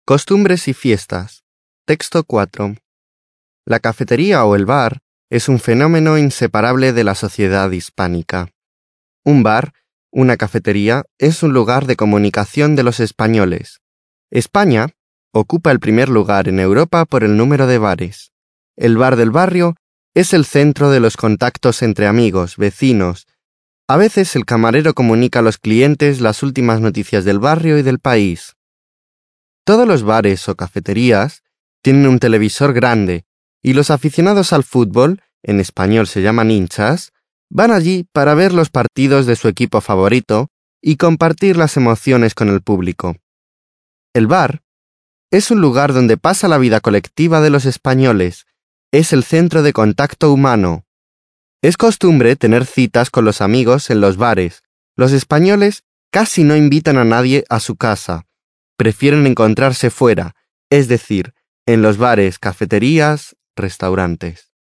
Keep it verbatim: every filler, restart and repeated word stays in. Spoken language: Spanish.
Costumbres y fiestas. Texto cuatro. La cafetería o el bar es un fenómeno inseparable de la sociedad hispánica. Un bar, una cafetería, es un lugar de comunicación de los españoles. España ocupa el primer lugar en Europa por el número de bares. El bar del barrio es el centro de los contactos entre amigos, vecinos. A veces el camarero comunica a los clientes las últimas noticias del barrio y del país. Todos los bares o cafeterías tienen un televisor grande y los aficionados al fútbol, en español se llaman hinchas, van allí para ver los partidos de su equipo favorito y compartir las emociones con el público. El bar es un lugar donde pasa la vida colectiva de los españoles, es el centro de contacto humano. Es costumbre tener citas con los amigos en los bares. Los españoles casi no invitan a nadie a su casa. Prefieren encontrarse fuera, es decir, en los bares, cafeterías, restaurantes.